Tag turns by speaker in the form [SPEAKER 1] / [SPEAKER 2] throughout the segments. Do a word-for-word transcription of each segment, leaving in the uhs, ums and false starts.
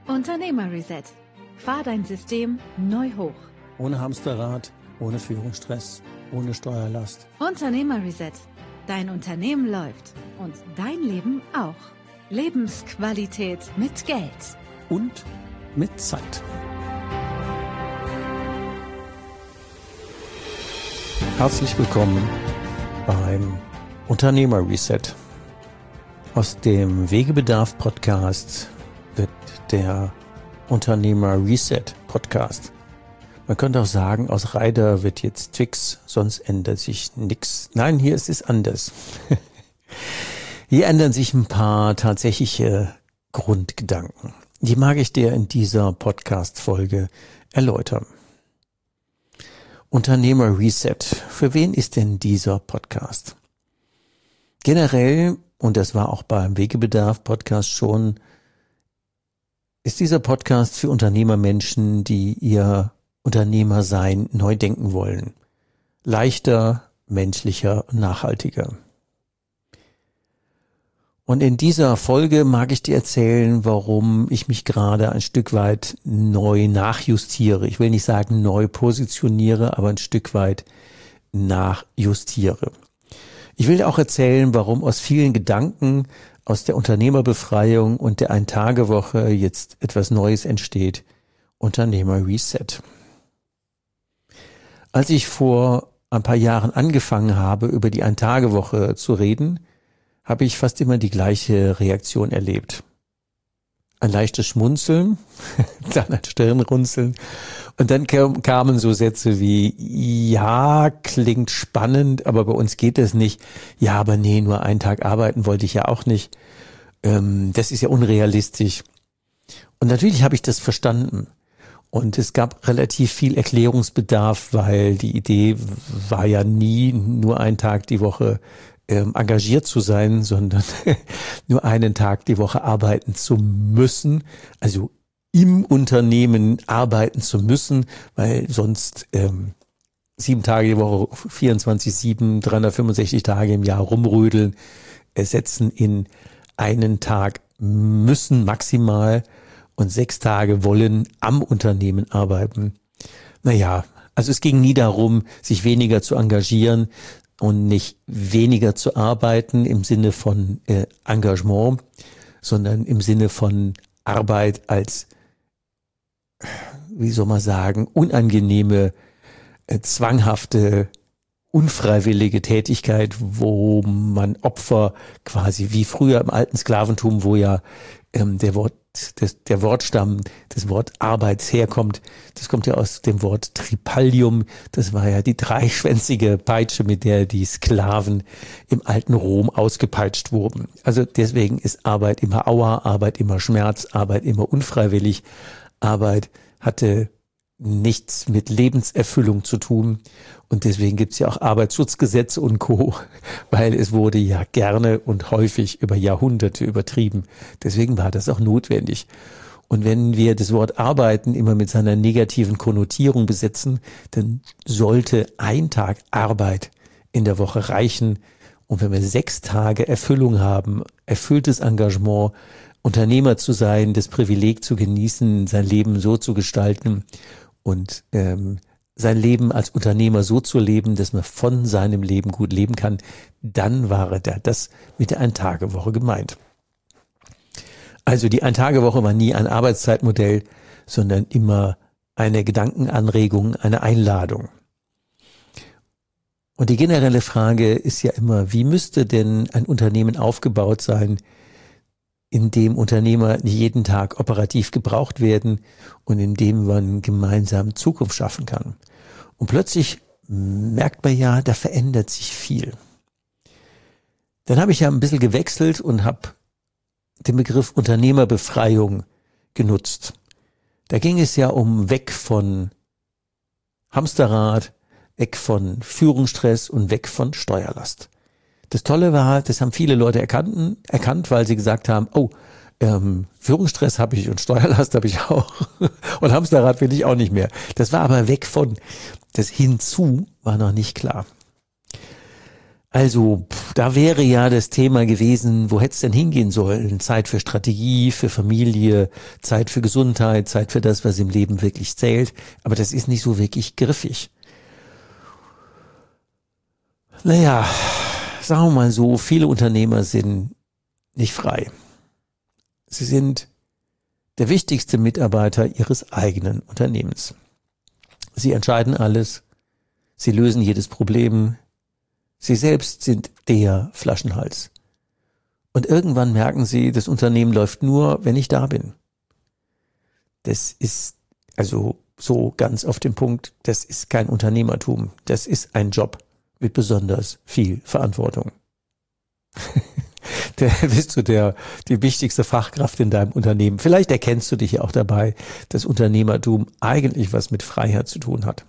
[SPEAKER 1] Unternehmer-Reset. Fahr dein System neu hoch.
[SPEAKER 2] Ohne Hamsterrad, ohne Führungsstress, ohne Steuerlast.
[SPEAKER 1] Unternehmer-Reset. Dein Unternehmen läuft und dein Leben auch. Lebensqualität mit Geld.
[SPEAKER 2] Und mit Zeit. Herzlich willkommen beim Unternehmer-Reset. Aus dem Wegebedarf-Podcast wird der Unternehmer-Reset-Podcast. Man könnte auch sagen, aus Reiter wird jetzt Twix, sonst ändert sich nichts. Nein, hier ist es anders. Hier ändern sich ein paar tatsächliche Grundgedanken. Die mag ich dir in dieser Podcast-Folge erläutern. Unternehmer-Reset. Für wen ist denn dieser Podcast? Generell, und das war auch beim Wegebedarf-Podcast schon, ist dieser Podcast für Unternehmermenschen, die ihr Unternehmersein neu denken wollen. Leichter, menschlicher und nachhaltiger. Und in dieser Folge mag ich dir erzählen, warum ich mich gerade ein Stück weit neu nachjustiere. Ich will nicht sagen neu positioniere, aber ein Stück weit nachjustiere. Ich will dir auch erzählen, warum aus vielen Gedanken aus der Unternehmerbefreiung und der Ein-Tage-Woche jetzt etwas Neues entsteht. Unternehmer-Reset. Als ich vor ein paar Jahren angefangen habe, über die Ein-Tage-Woche zu reden, habe ich fast immer die gleiche Reaktion erlebt. Ein leichtes Schmunzeln, dann ein Stirnrunzeln und dann kamen so Sätze wie, ja, klingt spannend, aber bei uns geht das nicht. Ja, aber nee, nur einen Tag arbeiten wollte ich ja auch nicht. Ähm, das ist ja unrealistisch. Und natürlich habe ich das verstanden. Und es gab relativ viel Erklärungsbedarf, weil die Idee war ja nie, nur einen Tag die Woche ähm, engagiert zu sein, sondern nur einen Tag die Woche arbeiten zu müssen, also im Unternehmen arbeiten zu müssen, weil sonst ähm, sieben Tage die Woche, vierundzwanzig sieben, dreihundertfünfundsechzig Tage im Jahr rumrödeln, ersetzen in einen Tag müssen maximal und sechs Tage wollen am Unternehmen arbeiten. Naja, also es ging nie darum, sich weniger zu engagieren und nicht weniger zu arbeiten im Sinne von äh, Engagement, sondern im Sinne von Arbeit als, wie soll man sagen, unangenehme, äh, zwanghafte, unfreiwillige Tätigkeit, wo man Opfer quasi wie früher im alten Sklaventum, wo ja ähm, der Wort Das, der Wortstamm des Wort Arbeits herkommt, das kommt ja aus dem Wort Tripalium, das war ja die dreischwänzige Peitsche, mit der die Sklaven im alten Rom ausgepeitscht wurden. Also deswegen ist Arbeit immer Aua, Arbeit immer Schmerz, Arbeit immer unfreiwillig. Arbeit hatte nichts mit Lebenserfüllung zu tun und deswegen gibt's ja auch Arbeitsschutzgesetze und Co., weil es wurde ja gerne und häufig über Jahrhunderte übertrieben. Deswegen war das auch notwendig. Und wenn wir das Wort Arbeiten immer mit seiner negativen Konnotierung besetzen, dann sollte ein Tag Arbeit in der Woche reichen. Und wenn wir sechs Tage Erfüllung haben, erfülltes Engagement, Unternehmer zu sein, das Privileg zu genießen, sein Leben so zu gestalten und ähm, sein Leben als Unternehmer so zu leben, dass man von seinem Leben gut leben kann, dann war da das mit der Ein-Tage-Woche gemeint. Also die Ein-Tage-Woche war nie ein Arbeitszeitmodell, sondern immer eine Gedankenanregung, eine Einladung. Und die generelle Frage ist ja immer, wie müsste denn ein Unternehmen aufgebaut sein, in dem Unternehmer jeden Tag operativ gebraucht werden und in dem man gemeinsam Zukunft schaffen kann. Und plötzlich merkt man ja, da verändert sich viel. Dann habe ich ja ein bisschen gewechselt und habe den Begriff Unternehmerbefreiung genutzt. Da ging es ja um weg von Hamsterrad, weg von Führungsstress und weg von Steuerlast. Das Tolle war, das haben viele Leute erkannt, erkannt, weil sie gesagt haben, oh, ähm, Führungsstress habe ich und Steuerlast habe ich auch und Hamsterrad will ich auch nicht mehr. Das war aber weg von, das hinzu war noch nicht klar. Also, pff, da wäre ja das Thema gewesen, wo hätte es denn hingehen sollen? Zeit für Strategie, für Familie, Zeit für Gesundheit, Zeit für das, was im Leben wirklich zählt. Aber das ist nicht so wirklich griffig. Naja, sagen wir mal so, viele Unternehmer sind nicht frei. Sie sind der wichtigste Mitarbeiter ihres eigenen Unternehmens. Sie entscheiden alles, sie lösen jedes Problem, sie selbst sind der Flaschenhals. Und irgendwann merken sie, das Unternehmen läuft nur, wenn ich da bin. Das ist also so ganz auf den Punkt, das ist kein Unternehmertum, das ist ein Job mit besonders viel Verantwortung. Der, bist du der, die wichtigste Fachkraft in deinem Unternehmen. Vielleicht erkennst du dich ja auch dabei, dass Unternehmertum eigentlich was mit Freiheit zu tun hat.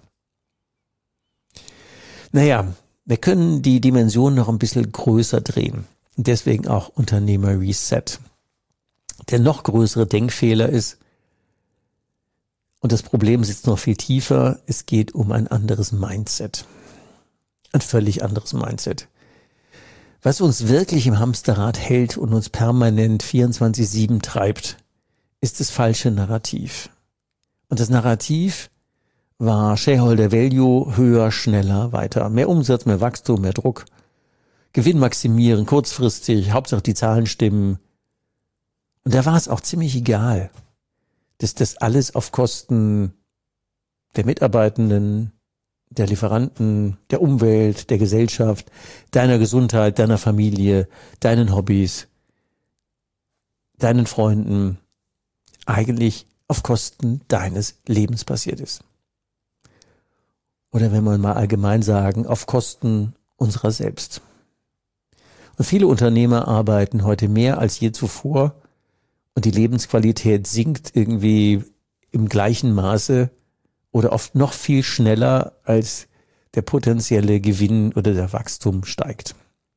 [SPEAKER 2] Naja, wir können die Dimension noch ein bisschen größer drehen. Deswegen auch Unternehmer Reset. Der noch größere Denkfehler ist, und das Problem sitzt noch viel tiefer, es geht um ein anderes Mindset. Ein völlig anderes Mindset. Was uns wirklich im Hamsterrad hält und uns permanent vierundzwanzig sieben treibt, ist das falsche Narrativ. Und das Narrativ war Shareholder Value, höher, schneller, weiter. Mehr Umsatz, mehr Wachstum, mehr Druck. Gewinn maximieren, kurzfristig, Hauptsache die Zahlen stimmen. Und da war es auch ziemlich egal, dass das alles auf Kosten der Mitarbeitenden, der Lieferanten, der Umwelt, der Gesellschaft, deiner Gesundheit, deiner Familie, deinen Hobbys, deinen Freunden, eigentlich auf Kosten deines Lebens passiert ist. Oder wenn wir mal allgemein sagen, auf Kosten unserer selbst. Und viele Unternehmer arbeiten heute mehr als je zuvor und die Lebensqualität sinkt irgendwie im gleichen Maße oder oft noch viel schneller, als der potenzielle Gewinn oder der Wachstum steigt.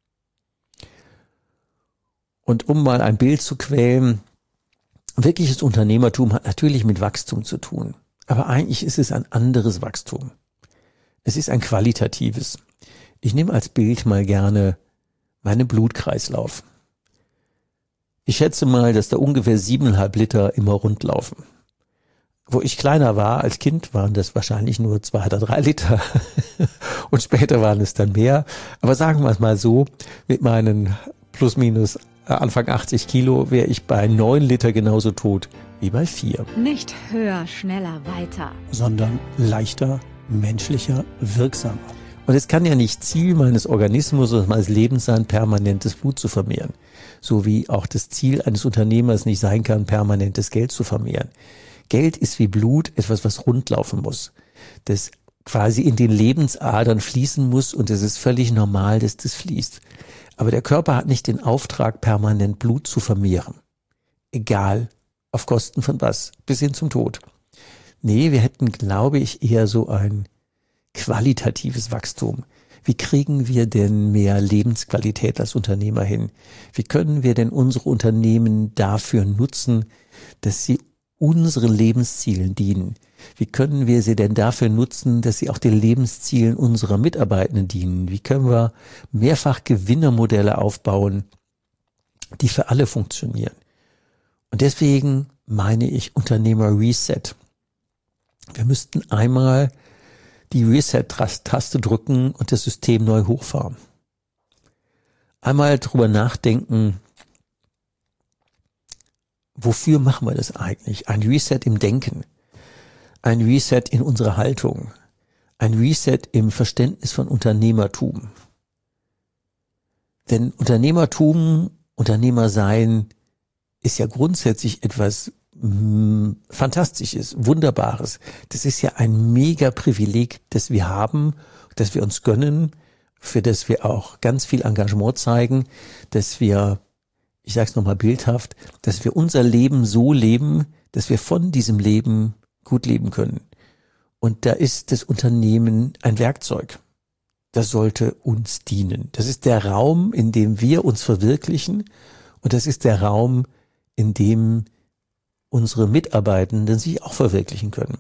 [SPEAKER 2] Und um mal ein Bild zu quälen, wirkliches Unternehmertum hat natürlich mit Wachstum zu tun. Aber eigentlich ist es ein anderes Wachstum. Es ist ein qualitatives. Ich nehme als Bild mal gerne meinen Blutkreislauf. Ich schätze mal, dass da ungefähr siebeneinhalb Liter immer rund laufen. Wo ich kleiner war, als Kind, waren das wahrscheinlich nur zwei oder drei Liter. Und später waren es dann mehr. Aber sagen wir es mal so, mit meinen plus minus Anfang achtzig Kilo wäre ich bei neun Liter genauso tot wie bei vier.
[SPEAKER 1] Nicht höher, schneller, weiter,
[SPEAKER 2] sondern leichter, menschlicher, wirksamer. Und es kann ja nicht Ziel meines Organismus oder meines Lebens sein, permanentes Blut zu vermehren. So wie auch das Ziel eines Unternehmers nicht sein kann, permanentes Geld zu vermehren. Geld ist wie Blut, etwas, was rundlaufen muss, das quasi in den Lebensadern fließen muss und es ist völlig normal, dass das fließt. Aber der Körper hat nicht den Auftrag, permanent Blut zu vermehren. Egal, auf Kosten von was, bis hin zum Tod. Nee, wir hätten, glaube ich, eher so ein qualitatives Wachstum. Wie kriegen wir denn mehr Lebensqualität als Unternehmer hin? Wie können wir denn unsere Unternehmen dafür nutzen, dass sie unseren Lebenszielen dienen? Wie können wir sie denn dafür nutzen, dass sie auch den Lebenszielen unserer Mitarbeitenden dienen? Wie können wir mehrfach Gewinnermodelle aufbauen, die für alle funktionieren? Und deswegen meine ich Unternehmer Reset. Wir müssten einmal die Reset-Taste drücken und das System neu hochfahren. Einmal drüber nachdenken, wofür machen wir das eigentlich? Ein Reset im Denken, ein Reset in unserer Haltung, ein Reset im Verständnis von Unternehmertum. Denn Unternehmertum, Unternehmersein ist ja grundsätzlich etwas mh, Fantastisches, Wunderbares. Das ist ja ein mega Privileg, das wir haben, das wir uns gönnen, für das wir auch ganz viel Engagement zeigen, dass wir, ich sage es nochmal bildhaft, dass wir unser Leben so leben, dass wir von diesem Leben gut leben können. Und da ist das Unternehmen ein Werkzeug. Das sollte uns dienen. Das ist der Raum, in dem wir uns verwirklichen. Und das ist der Raum, in dem unsere Mitarbeitenden sich auch verwirklichen können.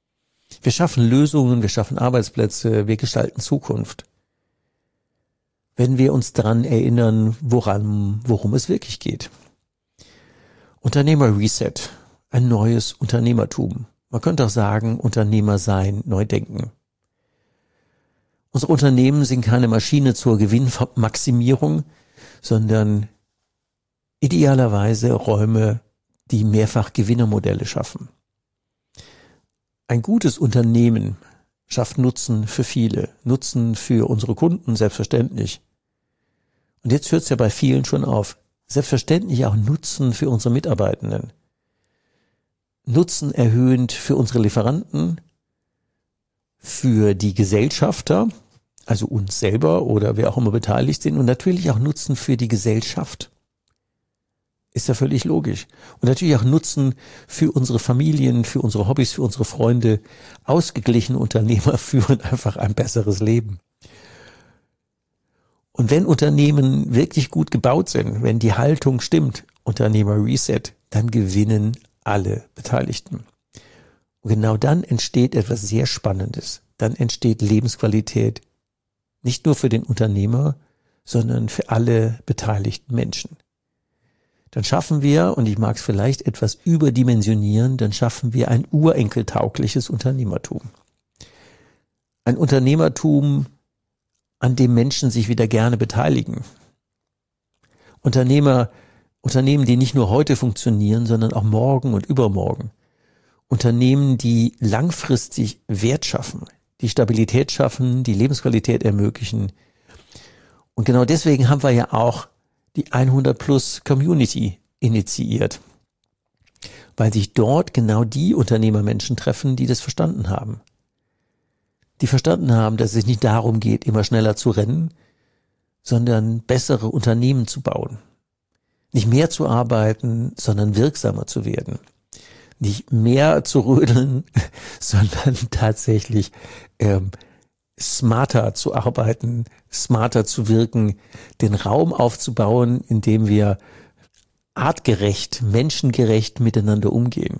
[SPEAKER 2] Wir schaffen Lösungen, wir schaffen Arbeitsplätze, wir gestalten Zukunft. wenn wir uns daran erinnern, woran, worum es wirklich geht. Unternehmer Reset, ein neues Unternehmertum. Man könnte auch sagen, Unternehmer sein, neu denken. Unsere Unternehmen sind keine Maschine zur Gewinnmaximierung, sondern idealerweise Räume, die mehrfach Gewinnermodelle schaffen. Ein gutes Unternehmen schafft Nutzen für viele, Nutzen für unsere Kunden, selbstverständlich. Und jetzt hört es ja bei vielen schon auf. Selbstverständlich auch Nutzen für unsere Mitarbeitenden. Nutzen erhöhend für unsere Lieferanten, für die Gesellschafter, also uns selber oder wer auch immer beteiligt sind, und natürlich auch Nutzen für die Gesellschaft. Ist ja völlig logisch. Und natürlich auch Nutzen für unsere Familien, für unsere Hobbys, für unsere Freunde. Ausgeglichene Unternehmer führen einfach ein besseres Leben. Und wenn Unternehmen wirklich gut gebaut sind, wenn die Haltung stimmt, Unternehmer Reset, dann gewinnen alle Beteiligten. Und genau dann entsteht etwas sehr Spannendes. Dann entsteht Lebensqualität, nicht nur für den Unternehmer, sondern für alle beteiligten Menschen. Dann schaffen wir, und ich mag es vielleicht etwas überdimensionieren, dann schaffen wir ein urenkeltaugliches Unternehmertum. Ein Unternehmertum, an dem Menschen sich wieder gerne beteiligen. Unternehmer, Unternehmen, die nicht nur heute funktionieren, sondern auch morgen und übermorgen. Unternehmen, die langfristig Wert schaffen, die Stabilität schaffen, die Lebensqualität ermöglichen. Und genau deswegen haben wir ja auch die hundert plus Community initiiert, weil sich dort genau die Unternehmermenschen treffen, die das verstanden haben. Die verstanden haben, dass es nicht darum geht, immer schneller zu rennen, sondern bessere Unternehmen zu bauen. Nicht mehr zu arbeiten, sondern wirksamer zu werden. Nicht mehr zu rödeln, sondern tatsächlich ähm, smarter zu arbeiten, smarter zu wirken, den Raum aufzubauen, in dem wir artgerecht, menschengerecht miteinander umgehen.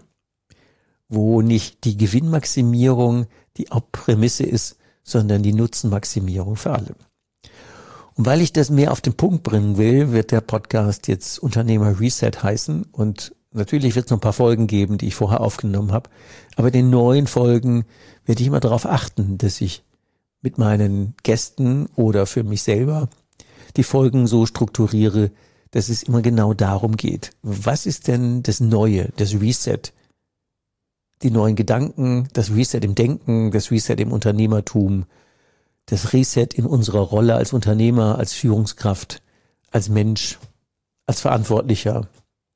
[SPEAKER 2] Wo nicht die Gewinnmaximierung die Hauptprämisse ist, sondern die Nutzenmaximierung für alle. Und weil ich das mehr auf den Punkt bringen will, wird der Podcast jetzt Unternehmer Reset heißen, und natürlich wird es noch ein paar Folgen geben, die ich vorher aufgenommen habe, aber in den neuen Folgen werde ich immer darauf achten, dass ich mit meinen Gästen oder für mich selber die Folgen so strukturiere, dass es immer genau darum geht. Was ist denn das Neue, das Reset? Die neuen Gedanken, das Reset im Denken, das Reset im Unternehmertum, das Reset in unserer Rolle als Unternehmer, als Führungskraft, als Mensch, als Verantwortlicher.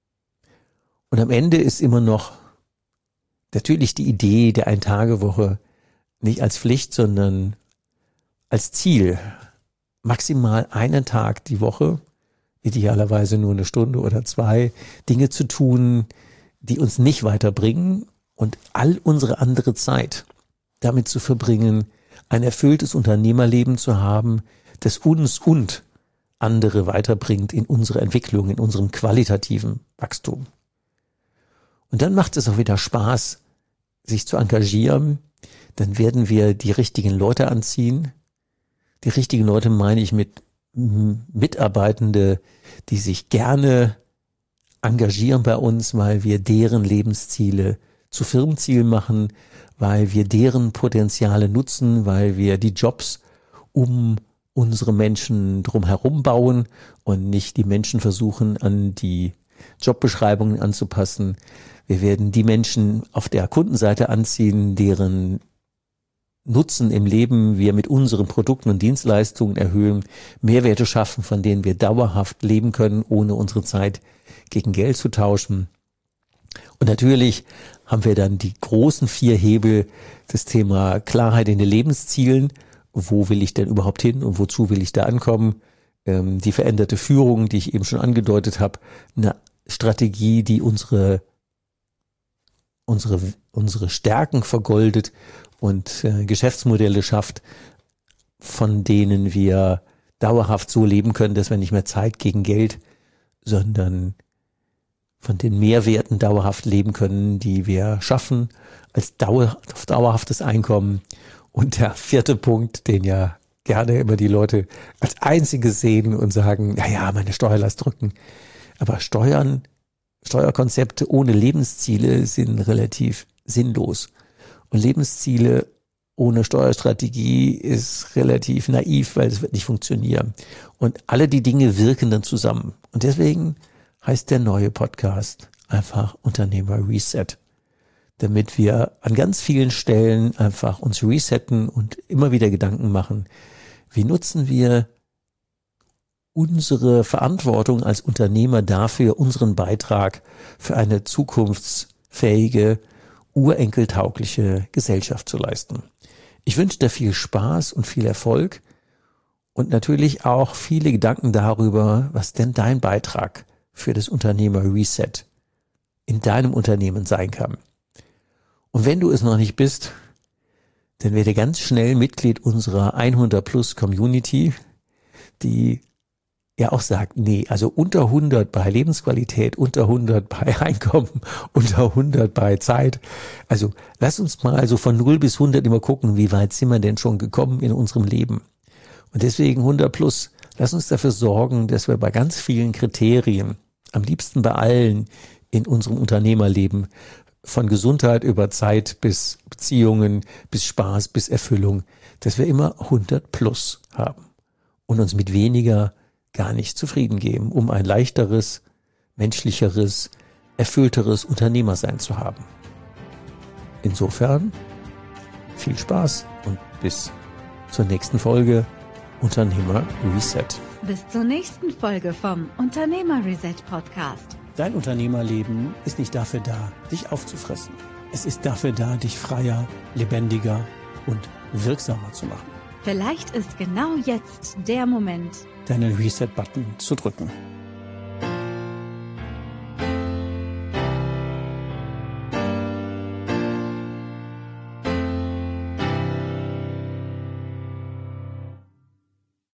[SPEAKER 2] Und am Ende ist immer noch natürlich die Idee der Ein-Tage-Woche nicht als Pflicht, sondern als Ziel, maximal einen Tag die Woche, idealerweise nur eine Stunde oder zwei, Dinge zu tun, die uns nicht weiterbringen, und all unsere andere Zeit damit zu verbringen, ein erfülltes Unternehmerleben zu haben, das uns und andere weiterbringt in unserer Entwicklung, in unserem qualitativen Wachstum. Und dann macht es auch wieder Spaß, sich zu engagieren. Dann werden wir die richtigen Leute anziehen. Die richtigen Leute meine ich mit Mitarbeitende, die sich gerne engagieren bei uns, weil wir deren Lebensziele zu Firmenzielen machen, weil wir deren Potenziale nutzen, weil wir die Jobs um unsere Menschen drumherum bauen und nicht die Menschen versuchen, an die Jobbeschreibungen anzupassen. Wir werden die Menschen auf der Kundenseite anziehen, deren Nutzen im Leben wir mit unseren Produkten und Dienstleistungen erhöhen, Mehrwerte schaffen, von denen wir dauerhaft leben können, ohne unsere Zeit gegen Geld zu tauschen. Und natürlich haben wir dann die großen vier Hebel, das Thema Klarheit in den Lebenszielen. Wo will ich denn überhaupt hin und wozu will ich da ankommen? Ähm, die veränderte Führung, die ich eben schon angedeutet habe. Eine Strategie, die unsere, unsere, unsere Stärken vergoldet und äh, Geschäftsmodelle schafft, von denen wir dauerhaft so leben können, dass wir nicht mehr Zeit gegen Geld, sondern von den Mehrwerten dauerhaft leben können, die wir schaffen als dauer, dauerhaftes Einkommen. Und der vierte Punkt, den ja gerne immer die Leute als Einzige sehen und sagen, ja, ja, meine Steuerlast drücken. Aber Steuern, Steuerkonzepte ohne Lebensziele sind relativ sinnlos. Und Lebensziele ohne Steuerstrategie ist relativ naiv, weil es wird nicht funktionieren. Und alle die Dinge wirken dann zusammen. Und deswegen heißt der neue Podcast einfach Unternehmer Reset. Damit wir an ganz vielen Stellen einfach uns resetten und immer wieder Gedanken machen, wie nutzen wir unsere Verantwortung als Unternehmer dafür, unseren Beitrag für eine zukunftsfähige, urenkeltaugliche Gesellschaft zu leisten. Ich wünsche dir viel Spaß und viel Erfolg und natürlich auch viele Gedanken darüber, was denn dein Beitrag für das Unternehmer Reset in deinem Unternehmen sein kann. Und wenn du es noch nicht bist, dann werde ganz schnell Mitglied unserer hundert Plus Community, die ja auch sagt, nee, also unter hundert bei Lebensqualität, unter hundert bei Einkommen, unter hundert bei Zeit. Also lass uns mal so von null bis hundert immer gucken, wie weit sind wir denn schon gekommen in unserem Leben. Und deswegen hundert Plus, lass uns dafür sorgen, dass wir bei ganz vielen Kriterien, am liebsten bei allen in unserem Unternehmerleben, von Gesundheit über Zeit bis Beziehungen, bis Spaß, bis Erfüllung, dass wir immer hundert plus haben und uns mit weniger gar nicht zufrieden geben, um ein leichteres, menschlicheres, erfüllteres Unternehmersein zu haben. Insofern viel Spaß und bis zur nächsten Folge Unternehmer Reset.
[SPEAKER 1] Bis zur nächsten Folge vom Unternehmer Reset Podcast.
[SPEAKER 2] Dein Unternehmerleben ist nicht dafür da, dich aufzufressen. Es ist dafür da, dich freier, lebendiger und wirksamer zu machen.
[SPEAKER 1] Vielleicht ist genau jetzt der Moment,
[SPEAKER 2] deinen Reset-Button zu drücken.